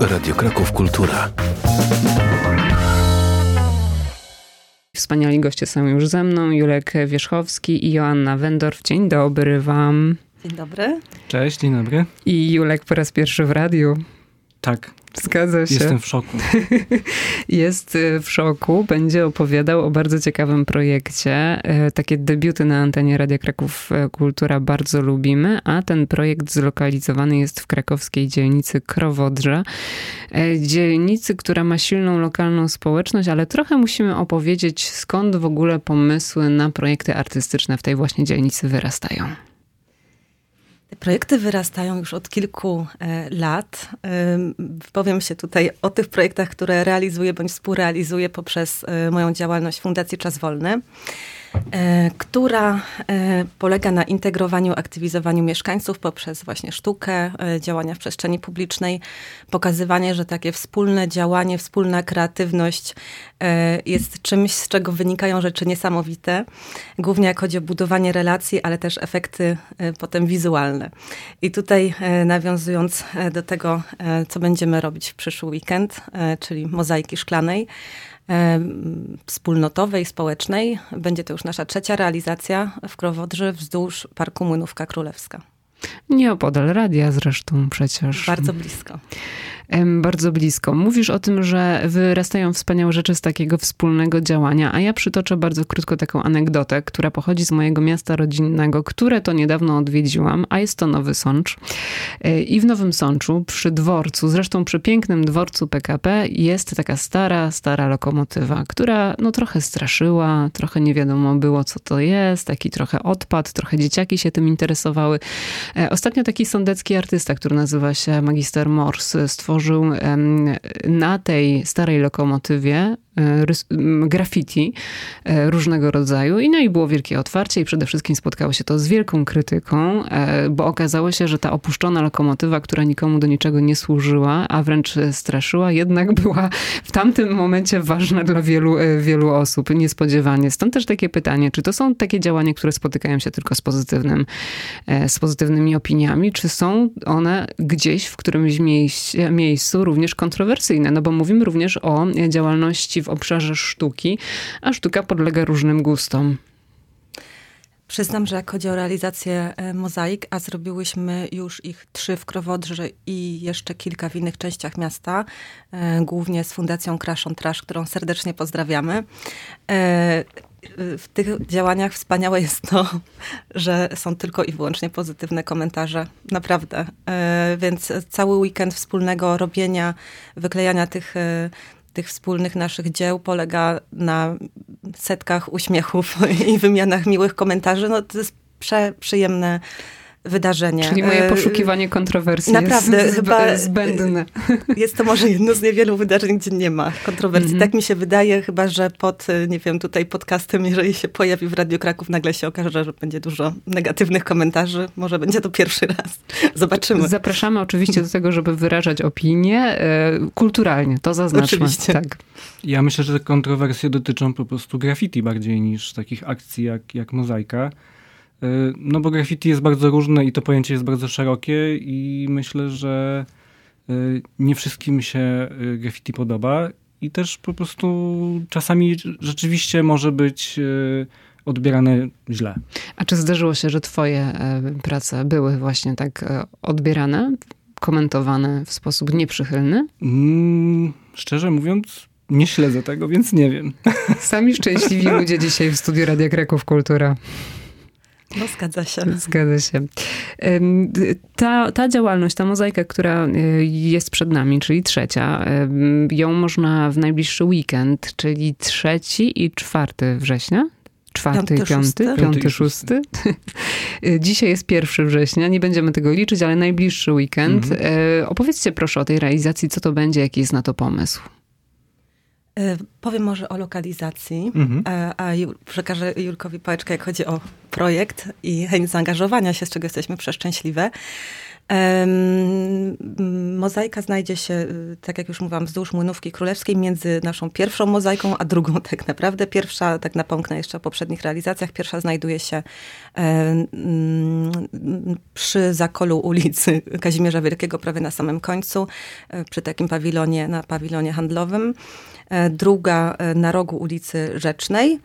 Radio Kraków Kultura. Wspaniali goście są już ze mną, Julek Wierzchowski i Joanna Wendorf. Dzień dobry wam. Dzień dobry. Cześć, dzień dobry. I Julek po raz pierwszy w radiu. Tak. Zgadza się. Jestem w szoku. Jest w szoku. Będzie opowiadał o bardzo ciekawym projekcie. Takie debiuty na antenie Radia Kraków Kultura bardzo lubimy, a ten projekt zlokalizowany jest w krakowskiej dzielnicy Krowodrze. Dzielnicy, która ma silną lokalną społeczność, ale trochę musimy opowiedzieć, skąd w ogóle pomysły na projekty artystyczne w tej właśnie dzielnicy wyrastają. Projekty wyrastają już od kilku lat. Powiem się tutaj o tych projektach, które realizuję bądź współrealizuję poprzez moją działalność Fundacji Czas Wolny, która polega na integrowaniu, aktywizowaniu mieszkańców poprzez właśnie sztukę, działania w przestrzeni publicznej, pokazywanie, że takie wspólne działanie, wspólna kreatywność jest czymś, z czego wynikają rzeczy niesamowite. Głównie jak chodzi o budowanie relacji, ale też efekty potem wizualne. I tutaj nawiązując do tego, co będziemy robić w przyszły weekend, czyli mozaiki szklanej, wspólnotowej, społecznej. Będzie to już nasza trzecia realizacja w Krowodrze wzdłuż Parku Młynówka Królewska. Nieopodal radia zresztą przecież. Bardzo blisko. Bardzo blisko. Mówisz o tym, że wyrastają wspaniałe rzeczy z takiego wspólnego działania, a ja przytoczę bardzo krótko taką anegdotę, która pochodzi z mojego miasta rodzinnego, które to niedawno odwiedziłam, a jest to Nowy Sącz. I w Nowym Sączu przy dworcu, zresztą przy pięknym dworcu PKP jest taka stara lokomotywa, która no trochę straszyła, trochę nie wiadomo było co to jest, taki trochę odpad, trochę dzieciaki się tym interesowały. Ostatnio taki sądecki artysta, który nazywa się Magister Mors, stworzył na tej starej lokomotywie graffiti różnego rodzaju i no i było wielkie otwarcie i przede wszystkim spotkało się to z wielką krytyką, bo okazało się, że ta opuszczona lokomotywa, która nikomu do niczego nie służyła, a wręcz straszyła, jednak była w tamtym momencie ważna dla wielu osób, niespodziewanie. Stąd też takie pytanie, czy to są takie działania, które spotykają się tylko z pozytywnymi opiniami, czy są one gdzieś w którymś miejscu również kontrowersyjne? No bo mówimy również o działalności w obszarze sztuki, a sztuka podlega różnym gustom. Przyznam, że jak chodzi o realizację mozaik, a zrobiłyśmy już ich 3 w Krowodrze i jeszcze kilka w innych częściach miasta, głównie z Fundacją Crash on Trash, którą serdecznie pozdrawiamy. W tych działaniach wspaniałe jest to, że są tylko i wyłącznie pozytywne komentarze. Naprawdę. Więc cały weekend wspólnego robienia, wyklejania tych wspólnych naszych dzieł polega na setkach uśmiechów i wymianach miłych komentarzy. No to jest przyjemne wydarzenie. Czyli moje poszukiwanie kontrowersji naprawdę, jest chyba zbędne. Jest to może jedno z niewielu wydarzeń, gdzie nie ma kontrowersji. Tak mi się wydaje, chyba że pod, nie wiem, tutaj podcastem, jeżeli się pojawi w Radiu Kraków, nagle się okaże, że będzie dużo negatywnych komentarzy. Może będzie to pierwszy raz. Zobaczymy. Zapraszamy oczywiście do tego, żeby wyrażać opinie kulturalnie. To zaznaczmy. Oczywiście. Tak. Ja myślę, że te kontrowersje dotyczą po prostu graffiti bardziej niż takich akcji jak mozaika. No bo graffiti jest bardzo różne i to pojęcie jest bardzo szerokie i myślę, że nie wszystkim się graffiti podoba i też po prostu czasami rzeczywiście może być odbierane źle. A czy zdarzyło się, że twoje prace były właśnie tak odbierane, komentowane w sposób nieprzychylny? Szczerze mówiąc, nie śledzę tego, więc nie wiem. Sami szczęśliwi ludzie dzisiaj w studiu Radia Kraków Kultura. No, zgadza się. Zgadza się. Ta działalność, ta mozaika, która jest przed nami, czyli trzecia, ją można w najbliższy weekend, czyli 3 i 4 września. 4 i 5, 5, 6. Dzisiaj jest 1 września, nie będziemy tego liczyć, ale najbliższy weekend. Opowiedzcie proszę o tej realizacji, co to będzie, jaki jest na to pomysł. Powiem może o lokalizacji, a przekażę Julkowi pałeczkę, jak chodzi o projekt i chęć zaangażowania się, z czego jesteśmy przeszczęśliwe. Mozaika znajdzie się, tak jak już mówiłam, wzdłuż Młynówki Królewskiej, między naszą pierwszą mozaiką, a drugą tak naprawdę. Pierwsza, tak napomknę jeszcze o poprzednich realizacjach, pierwsza znajduje się przy zakolu ulicy Kazimierza Wielkiego, prawie na samym końcu, przy takim pawilonie, na pawilonie handlowym. Druga na rogu ulicy Rzecznej,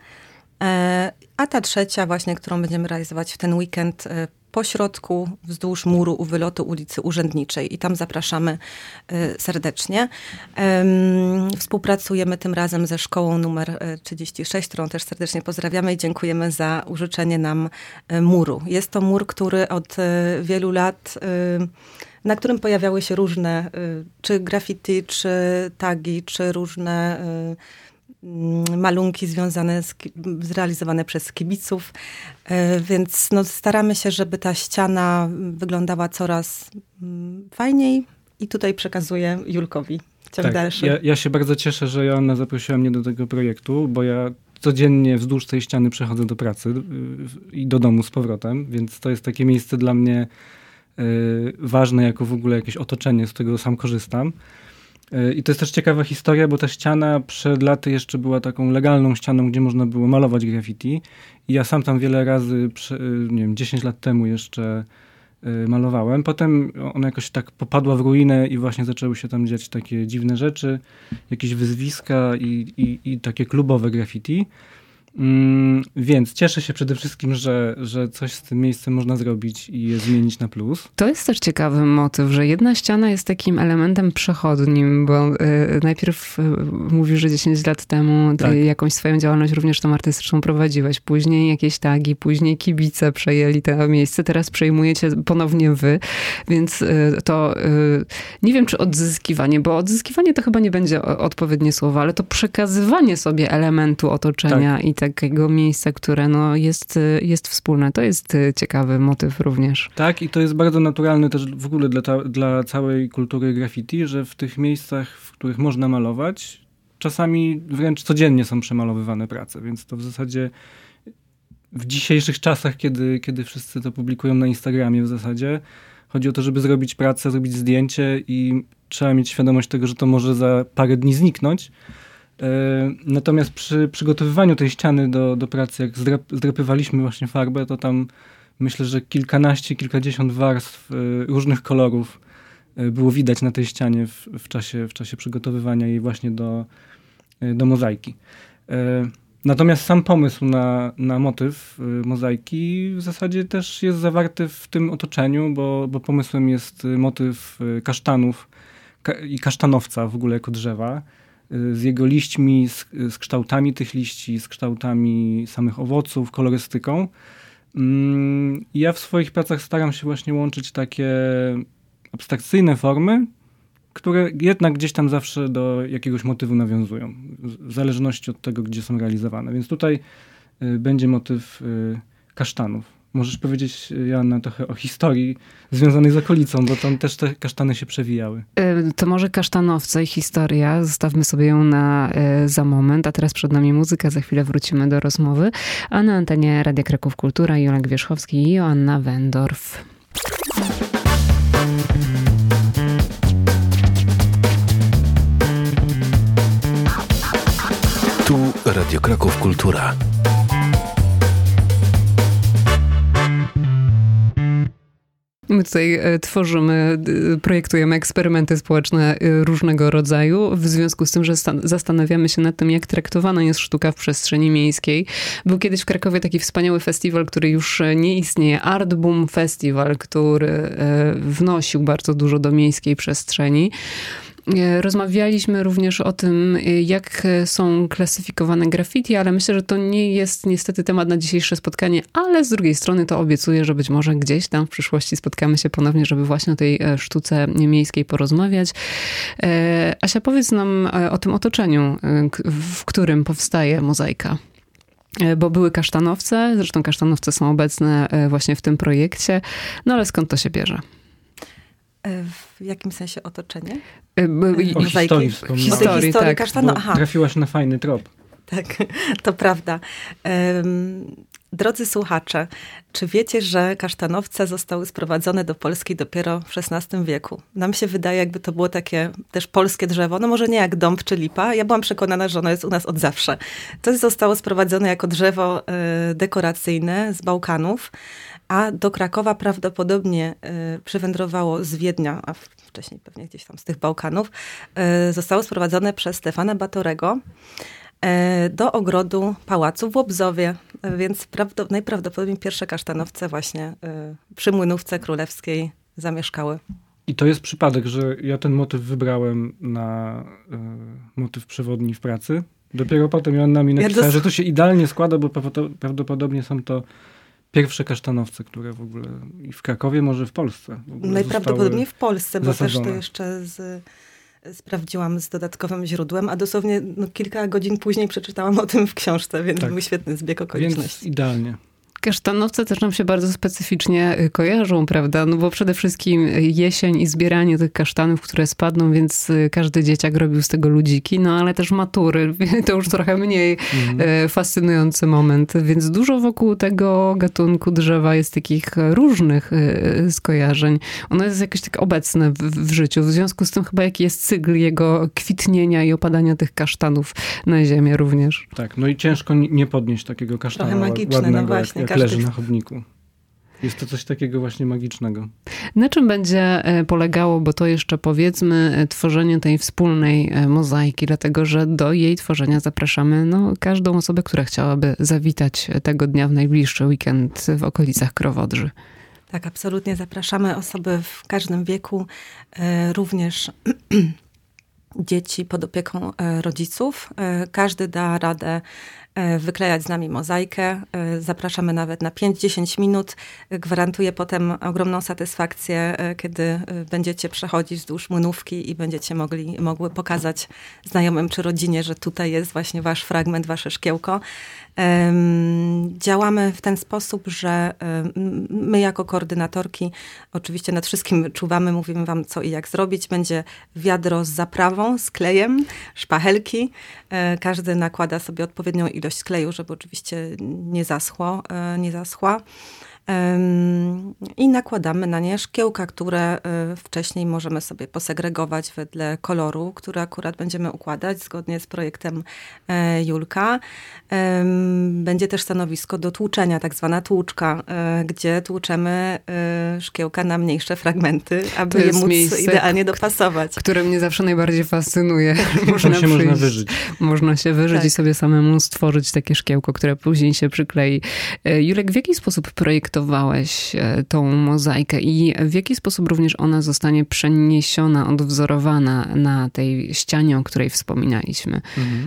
a ta trzecia właśnie, którą będziemy realizować w ten weekend, po środku, wzdłuż muru u wylotu ulicy Urzędniczej. I tam zapraszamy serdecznie. Współpracujemy tym razem ze szkołą numer 36, którą też serdecznie pozdrawiamy i dziękujemy za użyczenie nam muru. Jest to mur, który od wielu lat, na którym pojawiały się różne, czy graffiti, czy tagi, czy różne malunki związane, zrealizowane przez kibiców, więc no, staramy się, żeby ta ściana wyglądała coraz fajniej i tutaj przekazuję Julkowi ciąg dalszy. Ja się bardzo cieszę, że Joanna zaprosiła mnie do tego projektu, bo ja codziennie wzdłuż tej ściany przechodzę do pracy i do domu z powrotem, więc to jest takie miejsce dla mnie ważne jako w ogóle jakieś otoczenie, z którego sam korzystam. I to jest też ciekawa historia, bo ta ściana przed laty jeszcze była taką legalną ścianą, gdzie można było malować graffiti. I ja sam tam wiele razy, nie wiem, 10 lat temu jeszcze malowałem. Potem ona jakoś tak popadła w ruinę i właśnie zaczęły się tam dziać takie dziwne rzeczy, jakieś wyzwiska i takie klubowe graffiti. Więc cieszę się przede wszystkim, że coś z tym miejscem można zrobić i je zmienić na plus. To jest też ciekawy motyw, że jedna ściana jest takim elementem przechodnim, bo najpierw mówisz, że 10 lat temu jakąś swoją działalność również tą artystyczną prowadziłeś. Później jakieś tagi, później kibice przejęli to miejsce, teraz przejmujecie ponownie wy. Więc to nie wiem, czy odzyskiwanie, bo odzyskiwanie to chyba nie będzie odpowiednie słowo, ale to przekazywanie sobie elementu otoczenia i takiego miejsca, które no jest wspólne. To jest ciekawy motyw również. Tak, i to jest bardzo naturalne też w ogóle dla całej kultury graffiti, że w tych miejscach, w których można malować, czasami wręcz codziennie są przemalowywane prace, więc to w zasadzie w dzisiejszych czasach, kiedy wszyscy to publikują na Instagramie w zasadzie, chodzi o to, żeby zrobić pracę, zrobić zdjęcie i trzeba mieć świadomość tego, że to może za parę dni zniknąć. Natomiast przy przygotowywaniu tej ściany do pracy, jak zdrapywaliśmy właśnie farbę, to tam myślę, że kilkadziesiąt warstw różnych kolorów było widać na tej ścianie w czasie przygotowywania jej właśnie do mozaiki. Natomiast sam pomysł na motyw mozaiki w zasadzie też jest zawarty w tym otoczeniu, bo pomysłem jest motyw kasztanów i kasztanowca w ogóle jako drzewa, z jego liśćmi, z kształtami tych liści, z kształtami samych owoców, kolorystyką. Ja w swoich pracach staram się właśnie łączyć takie abstrakcyjne formy, które jednak gdzieś tam zawsze do jakiegoś motywu nawiązują, w zależności od tego, gdzie są realizowane. Więc tutaj będzie motyw kasztanów. Możesz powiedzieć, Joanna, trochę o historii związanej z okolicą, bo tam też te kasztany się przewijały. To może kasztanowce i historia. Zostawmy sobie ją za moment, a teraz przed nami muzyka. Za chwilę wrócimy do rozmowy. A na antenie Radia Kraków Kultura Julek Wierzchowski i Joanna Wendorf. Tu Radio Kraków Kultura. My tutaj projektujemy eksperymenty społeczne różnego rodzaju, w związku z tym, że zastanawiamy się nad tym, jak traktowana jest sztuka w przestrzeni miejskiej. Był kiedyś w Krakowie taki wspaniały festiwal, który już nie istnieje, Art Boom Festival, który wnosił bardzo dużo do miejskiej przestrzeni. Rozmawialiśmy również o tym, jak są klasyfikowane graffiti, ale myślę, że to nie jest niestety temat na dzisiejsze spotkanie, ale z drugiej strony to obiecuję, że być może gdzieś tam w przyszłości spotkamy się ponownie, żeby właśnie o tej sztuce miejskiej porozmawiać. Asia, powiedz nam o tym otoczeniu, w którym powstaje mozaika. Bo były kasztanowce, zresztą kasztanowce są obecne właśnie w tym projekcie, no ale skąd to się bierze? W jakim sensie otoczenie? O historii Historii tak. kasztanu. Trafiłaś na fajny trop. Tak, to prawda. Drodzy słuchacze, czy wiecie, że kasztanowce zostały sprowadzone do Polski dopiero w XVI wieku? Nam się wydaje, jakby to było takie też polskie drzewo, no może nie jak dąb czy lipa. Ja byłam przekonana, że ono jest u nas od zawsze. To zostało sprowadzone jako drzewo dekoracyjne z Bałkanów, a do Krakowa prawdopodobnie przywędrowało z Wiednia, a wcześniej pewnie gdzieś tam z tych Bałkanów, zostało sprowadzone przez Stefana Batorego do ogrodu pałacu w Łobzowie, więc najprawdopodobniej pierwsze kasztanowce właśnie przy Młynówce Królewskiej zamieszkały. I to jest przypadek, że ja ten motyw wybrałem na motyw przewodni w pracy. Dopiero potem Joanna mi napisała, że to się idealnie składa, bo prawdopodobnie są to pierwsze kasztanowce, które w ogóle i w Krakowie, może w Polsce. Najprawdopodobniej w Polsce, bo zasadzone. też to jeszcze sprawdziłam z dodatkowym źródłem, a dosłownie kilka godzin później przeczytałam o tym w książce, więc był świetny zbieg okoliczności. Więc idealnie. Kasztanowce też nam się bardzo specyficznie kojarzą, prawda? No bo przede wszystkim jesień i zbieranie tych kasztanów, które spadną, więc każdy dzieciak robił z tego ludziki, no ale też matury, to już trochę mniej fascynujący moment, więc dużo wokół tego gatunku drzewa jest takich różnych skojarzeń. Ono jest jakieś tak obecne w życiu, w związku z tym chyba jaki jest cykl jego kwitnienia i opadania tych kasztanów na ziemię również. Tak, no i ciężko nie podnieść takiego kasztana ładnego, no właśnie, jak leży na chodniku. Jest to coś takiego właśnie magicznego. Na czym będzie polegało, bo to jeszcze powiedzmy, tworzenie tej wspólnej mozaiki, dlatego że do jej tworzenia zapraszamy każdą osobę, która chciałaby zawitać tego dnia w najbliższy weekend w okolicach Krowodrzy. Tak, absolutnie zapraszamy osoby w każdym wieku, również dzieci pod opieką rodziców. Każdy da radę wyklejać z nami mozaikę. Zapraszamy nawet na 5-10 minut. Gwarantuję potem ogromną satysfakcję, kiedy będziecie przechodzić wzdłuż Młynówki i będziecie mogły pokazać znajomym czy rodzinie, że tutaj jest właśnie wasz fragment, wasze szkiełko. Działamy w ten sposób, że my jako koordynatorki oczywiście nad wszystkim czuwamy, mówimy wam co i jak zrobić. Będzie wiadro z zaprawą, z klejem, szpachelki. Każdy nakłada sobie odpowiednią ilość kleju, żeby oczywiście nie zaschła. I nakładamy na nie szkiełka, które wcześniej możemy sobie posegregować wedle koloru, który akurat będziemy układać zgodnie z projektem Julka. Będzie też stanowisko do tłuczenia, tak zwana tłuczka, gdzie tłuczemy szkiełka na mniejsze fragmenty, aby je móc idealnie dopasować. Które mnie zawsze najbardziej fascynuje. Można wyżyć. Można się wyżyć i sobie samemu stworzyć takie szkiełko, które później się przyklei. Julek, w jaki sposób projektowałeś tą mozaikę i w jaki sposób również ona zostanie przeniesiona, odwzorowana na tej ścianie, o której wspominaliśmy?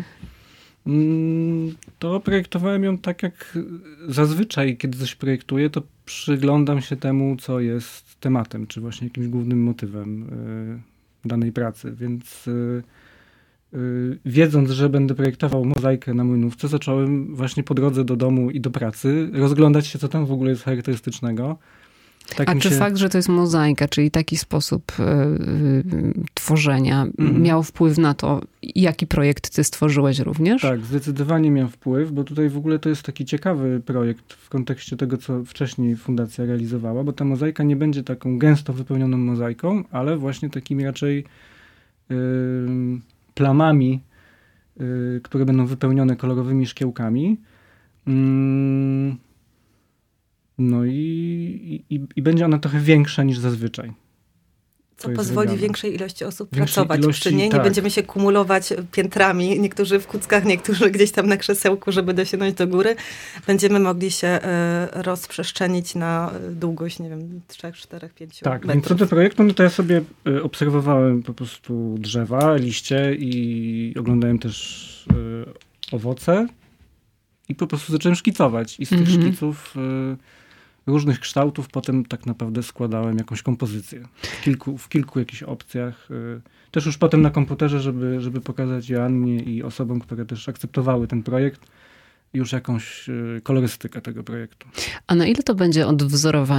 To projektowałem ją tak jak zazwyczaj, kiedy coś projektuję, to przyglądam się temu, co jest tematem, czy właśnie jakimś głównym motywem danej pracy, więc wiedząc, że będę projektował mozaikę na Młynówce, zacząłem właśnie po drodze do domu i do pracy rozglądać się, co tam w ogóle jest charakterystycznego. Tak A czy fakt, że to jest mozaika, czyli taki sposób tworzenia, miał wpływ na to, jaki projekt ty stworzyłeś również? Tak, zdecydowanie miał wpływ, bo tutaj w ogóle to jest taki ciekawy projekt w kontekście tego, co wcześniej fundacja realizowała, bo ta mozaika nie będzie taką gęsto wypełnioną mozaiką, ale właśnie takimi raczej plamami, które będą wypełnione kolorowymi szkiełkami. No i będzie ona trochę większa niż zazwyczaj. Co pozwoli większej ilości osób pracować przy niej. Nie będziemy się kumulować piętrami. Niektórzy w kuckach, niektórzy gdzieś tam na krzesełku, żeby dosięgnąć do góry. Będziemy mogli się rozprzestrzenić na długość, nie wiem, 3, 4, 5 metrów. Tak, więc co do projektu, no to ja sobie obserwowałem po prostu drzewa, liście i oglądałem też owoce i po prostu zacząłem szkicować. I z tych szkiców różnych kształtów potem tak naprawdę składałem jakąś kompozycję. W kilku jakichś opcjach. Też już potem na komputerze, żeby pokazać Joannie i osobom, które też akceptowały ten projekt, już jakąś kolorystykę tego projektu. A na ile to będzie odwzorowanie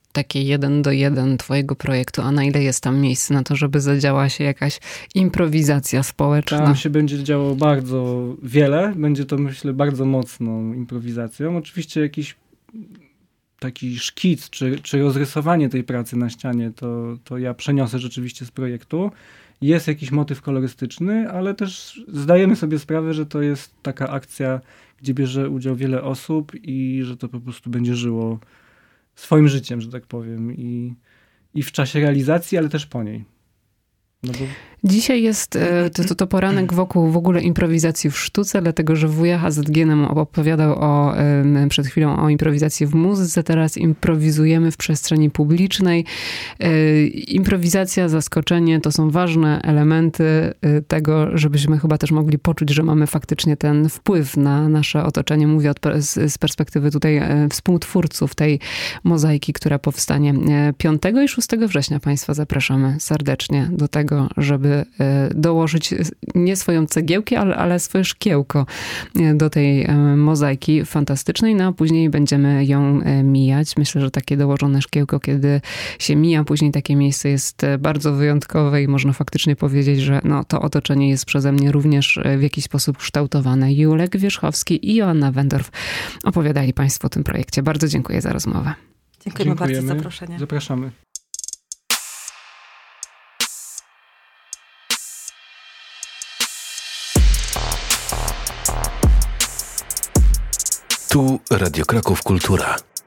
takie 1:1 twojego projektu, a na ile jest tam miejsce na to, żeby zadziała się jakaś improwizacja społeczna? Tam się będzie działo bardzo wiele. Będzie to, myślę, bardzo mocną improwizacją. Oczywiście jakiś taki szkic, czy rozrysowanie tej pracy na ścianie, to ja przeniosę rzeczywiście z projektu. Jest jakiś motyw kolorystyczny, ale też zdajemy sobie sprawę, że to jest taka akcja, gdzie bierze udział wiele osób i że to po prostu będzie żyło swoim życiem, że tak powiem. I w czasie realizacji, ale też po niej. No bo... Dzisiaj jest to poranek wokół w ogóle improwizacji w sztuce, dlatego że wuja HZG nam opowiadał przed chwilą o improwizacji w muzyce, teraz improwizujemy w przestrzeni publicznej. Improwizacja, zaskoczenie to są ważne elementy tego, żebyśmy chyba też mogli poczuć, że mamy faktycznie ten wpływ na nasze otoczenie. Mówię z perspektywy tutaj współtwórców tej mozaiki, która powstanie 5 i 6 września. Państwa zapraszamy serdecznie do tego, żeby dołożyć nie swoją cegiełkę, ale swoje szkiełko do tej mozaiki fantastycznej, no a później będziemy ją mijać. Myślę, że takie dołożone szkiełko, kiedy się mija później takie miejsce, jest bardzo wyjątkowe i można faktycznie powiedzieć, że no, to otoczenie jest przeze mnie również w jakiś sposób kształtowane. Julek Wierzchowski i Joanna Wendorf opowiadali Państwu o tym projekcie. Bardzo dziękuję za rozmowę. Dziękujemy bardzo za zaproszenie. Zapraszamy. Tu Radio Kraków Kultura.